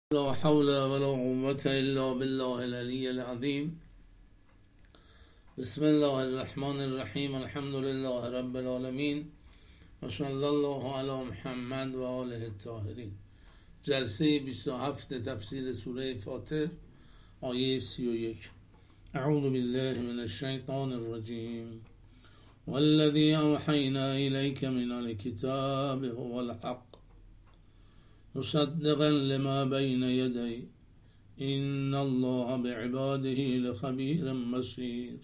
لا حول ولا قوة إلا بالله العلي العظيم. بسم الله الرحمن الرحیم. الحمد لله رب العالمین و صلی الله علی محمد و آله الطاهرین. جلسه 27 تفسیر سوره فاطر آیه 31. اعوذ بالله من الشیطان الرجیم. والذی اوحینا الیک من الکتاب هو الحق مصدقا لما بین یدی ان الله بعباده لخبیر بصیر.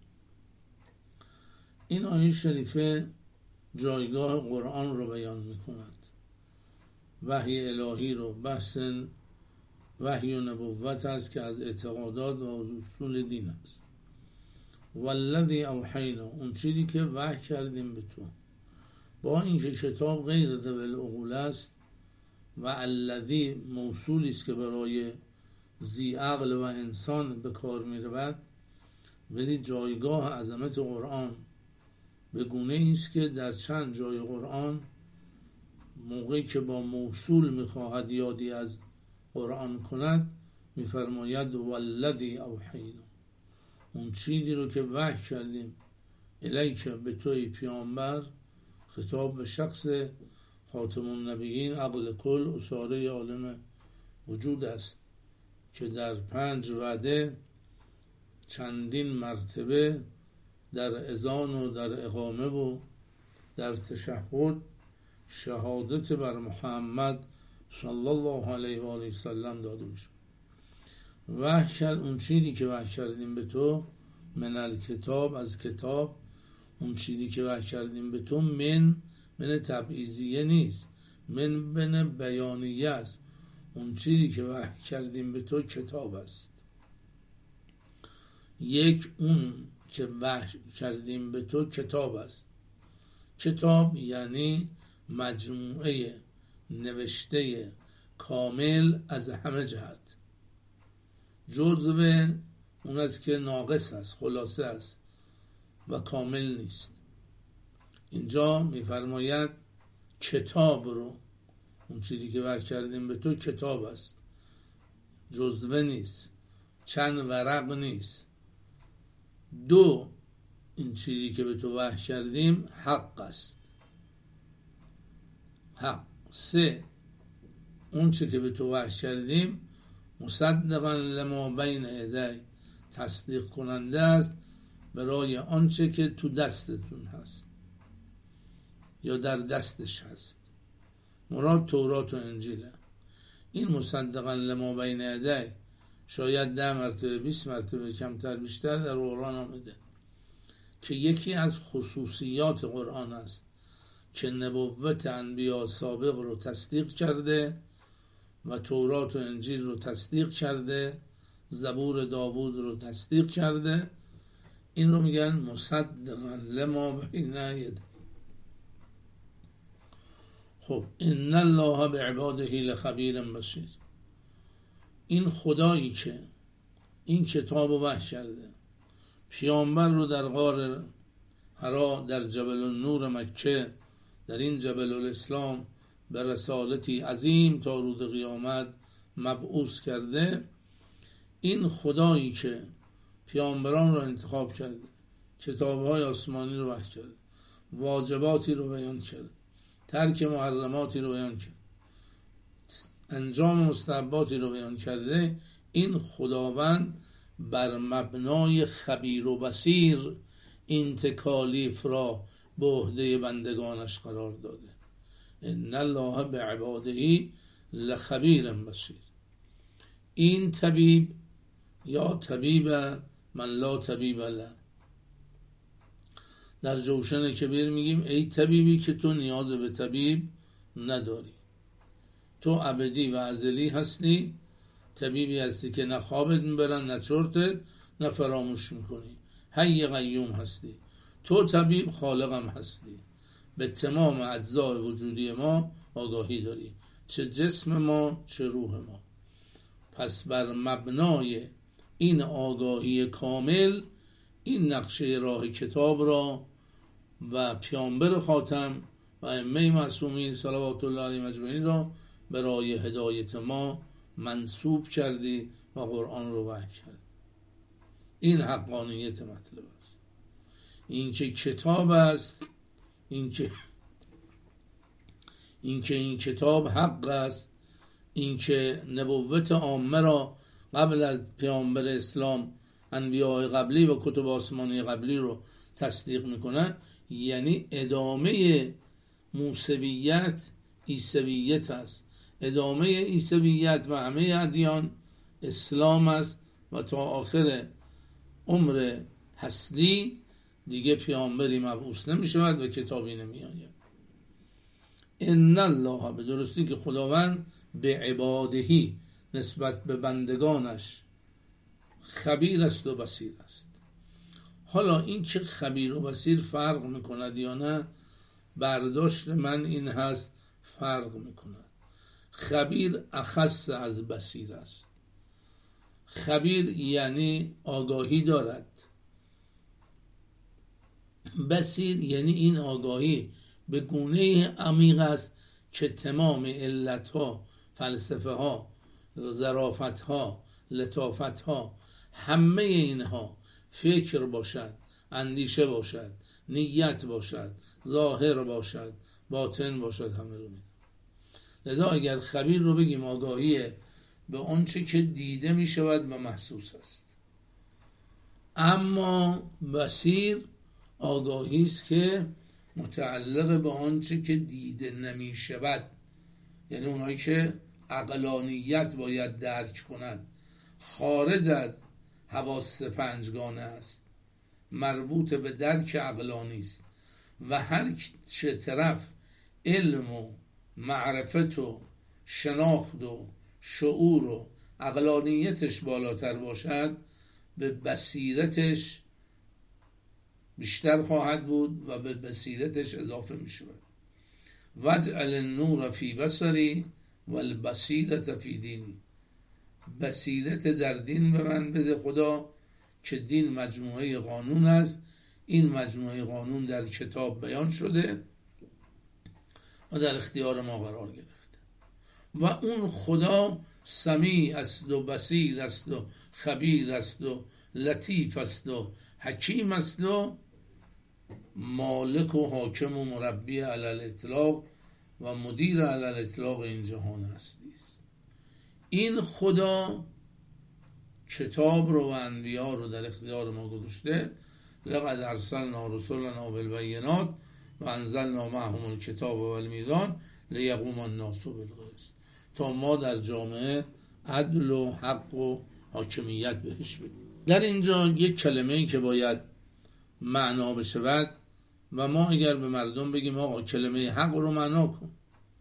این آیه شریفه جایگاه قرآن رو بیان می کند. وحی الهی رو، بحث وحی و نبوت است که از اعتقادات و اصول دین است. والذی اوحینا، اون چیزی که وحی کردیم به تو. با اینکه کتاب غیر ذوی العقول است و الذی موصولی است که برای ذی عقل و انسان به کار می رود، ولی جایگاه عظمت قرآن به گونه است که در چند جای قرآن موقعی که با موصول میخواهد یادی از قرآن کند میفرماید والذی اوحینا، اون چیزی رو که وحی کردیم الیک به توی پیامبر، خطاب به شخص خاتم النبیین عقل کل اساره عالم وجود است که در 5 وعده چندین مرتبه در اذان و در اقامه و در تشهد شهادت بر محمد صلی الله علیه و آله وسلم داده میشه. وحی کرد، اون چیزی که وحی کردیم به تو من الکتاب، از کتاب، اون چیزی که وحی کردیم به تو من تبعیضیه نیست، من بیانیه است. اون چیزی که وحی کردیم به تو کتاب است. یک، اون که وحی کردیم به تو کتاب است. کتاب یعنی مجموعه نوشته کامل از همه جهت، جزو اون است که ناقص است، خلاصه است و کامل نیست. اینجا میفرماید کتاب رو، اون چیزی که وحی کردیم به تو کتاب است، جزوه نیست، چند ورق نیست. 2، این چیزی که به تو وحی کردیم حق است، حق. 3، اون چیزی که به تو وحی کردیم مصدقا لما بین یدی، تصدیق کننده است برای آنچه که تو دستتون هست یا در دستش هست. مراد تورات و انجیله. این مصدقا لما بین یدی شاید 10 مرتبه 20 مرتبه کمتر بیشتر در قرآن آمده که یکی از خصوصیات قرآن است که نبوت انبیا سابق رو تصدیق کرده و تورات و انجیل رو تصدیق کرده، زبور داوود رو تصدیق کرده. این رو میگن مصدقا لما بین یدی. خب ان الله بعباده لخبیر بصیر. این خدایی که این کتاب رو وحی کرده، پیامبر رو در غار حرا در جبل النور مکه، در این جبل الاسلام به رسالتی عظیم تا روز قیامت مبعوث کرده، این خدایی که پیامبران رو انتخاب کرده، کتاب‌های آسمانی رو وحی کرده، واجباتی رو بیان کرده، ترک محرماتی رو بیان کرده، انجام مستحباتی رو بیان کرده، این خداوند بر مبنای خبیر و بصیر این تکالیف را به عهده بندگانش قرار داده. ان الله بعباده لخبیر بصیر. این طبیب یا طبیب من لا طبیب له. در جوشن کبیر میگیم ای طبیبی که تو نیاز به طبیب نداری، تو ابدی و ازلی هستی، طبیبی هستی که نه خوابت میبرن نه چرتت نه فراموش میکنی، حی قیوم هستی. تو طبیب خالقم هستی، به تمام اجزای وجودی ما آگاهی داری، چه جسم ما چه روح ما. پس بر مبنای این آگاهی کامل این نقشه راه کتاب را و پیامبر خاتم و ائمه معصومین صلوات الله علیهم اجمعین را برای هدایت ما منسوب کردی و قرآن رو وحی کردی. این حقانیت مطلب است. این که کتاب است، این کتاب حق است، این که نبوت عامه را قبل از پیامبر اسلام انبیاء قبلی و کتب آسمانی قبلی رو تصدیق میکنن، یعنی ادامه موسویت عیسویت است. ادامه عیسویت و همه ادیان اسلام است و تا آخر عمر هستی دیگه پیامبری مبعوث نمی شود و کتابی نمی آید. ان الله، به درستی که خداوند به عبادهی نسبت به بندگانش خبیر است و بصیر است. حالا این که خبیر و بصیر فرق میکند یا نه، برداشت من این هست فرق میکند. خبیر اخص از بصیر است. خبیر یعنی آگاهی دارد، بصیر یعنی این آگاهی به گونه عمیق است که تمام علتها، فلسفه ها، ظرافت ها، لطافت ها، همه اینها فکر باشد، اندیشه باشد، نیت باشد، ظاهر باشد، باطن باشد، همه رو میده. لذا اگر خبیر رو بگیم آگاهی به آنچه که دیده می شود و محسوس است. اما بصیر آگاهی است که متعلق به آنچه که دیده نمی شود، یعنی اونایی که عقلانیت باید درک کنند، خارج از حواس پنجگانه است، مربوط به درک عقلانی است و هر چه طرف علم و معرفت و شناخت و شعور و عقلانیتش بالاتر باشد، به بصیرتش بیشتر خواهد بود و به بصیرتش اضافه می شود. وجعل النور فی بصری و البصیرت فی دینی. بصیرت در دین به من بده خدا که دین مجموعه قانون است. این مجموعه قانون در کتاب بیان شده و در اختیار ما قرار گرفته و اون خدا سمیع است و بصیر است و خبیر است و لطیف است و حکیم است و مالک و حاکم و مربی علی الاطلاق و مدیر علی الاطلاق این جهان هستی است. این خدا کتاب رو و انبیا رو در اختیار ما گذاشته. لقد ارسلنا رسلنا بالبینات و انزلنا معهم الکتاب والمیزان لیقوم الناس بالقسط، تا ما در جامعه عدل و حق و حاکمیت بهش بدیم. در اینجا یک کلمه‌ای که باید معنا بشود و ما اگر به مردم بگیم آقا کلمه حق رو معنا کن،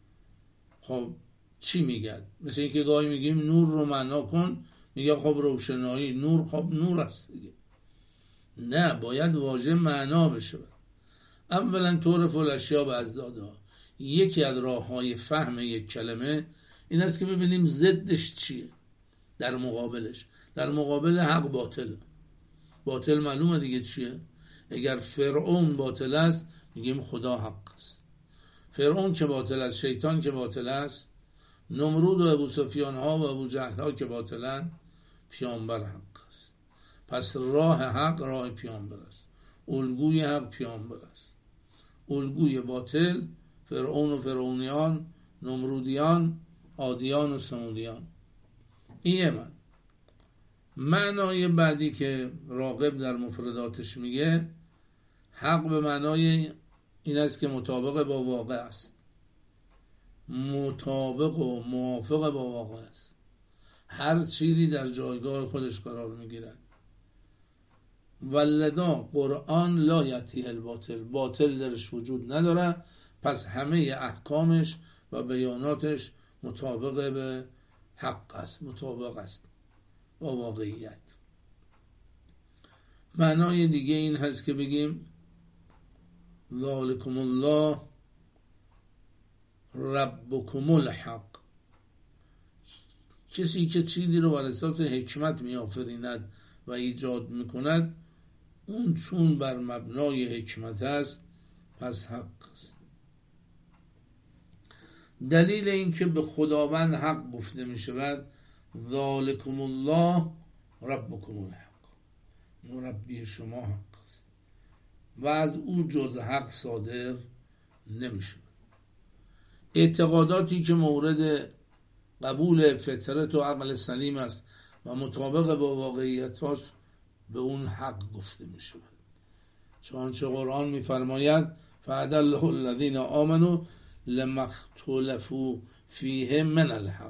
خب چی میگن؟ مثل اینکه گاهی میگیم نور رو معنا کن، میگه خب روشنایی، نور، خب نور است دیگه. نه، باید واژه معنا بشه. اولا تعرف الاشیاء باضدادها، یکی از راه‌های فهم یک کلمه این است که ببینیم ضدش چیه، در مقابلش. در مقابل حق باطل. باطل معلومه دیگه چیه. اگر فرعون باطل است میگیم خدا حق است. فرعون که باطل است، شیطان که باطل است، نمرود و ابو سفیان ها و ابو جهل ها که باطلن، پیامبر حق است. پس راه حق راه پیامبر است. الگوی حق پیامبر است. الگوی باطل فرعون و فرعونیان، نمرودیان، عادیان و ثمودیان. این معنای بعدی که راغب در مفرداتش میگه، حق به معنای این است که مطابق با واقع است، مطابق و موافق با واقع است. هر چیزی در جایگاه خودش قرار میگیرد. ولدا قرآن لا یأتیه الباطل، باطل درش وجود نداره، پس همه احکامش و بیاناتش مطابق به حق است، مطابق است با واقعیت. معنای دیگه این هست که بگیم ذالکم الله ربکم الحق، کسی که چیزی رو بر اساس حکمت می آفریند و ایجاد می کند، اون چون بر مبنای حکمت است پس حق است. دلیل این که به خداوند حق گفته می شود ذالکم الله ربکم الحق، مربی شما حق است و از او جز حق صادر نمیشه. اعتقاداتی که مورد قبول فطرت و عقل سلیم است و مطابق با واقعیت هاست به اون حق گفته می شود. چنانچه قرآن می فرماید فهدی الله الذین آمنوا لما اختلفوا فیه من الحق،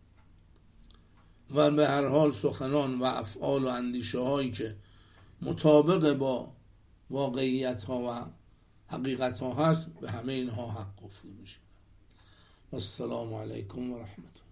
و به هر حال سخنان و افعال و اندیشه هایی که مطابق با واقعیت ها و حقیقت ها هست به همه اینها حق گفته می شود. السلام علیکم و رحمت الله.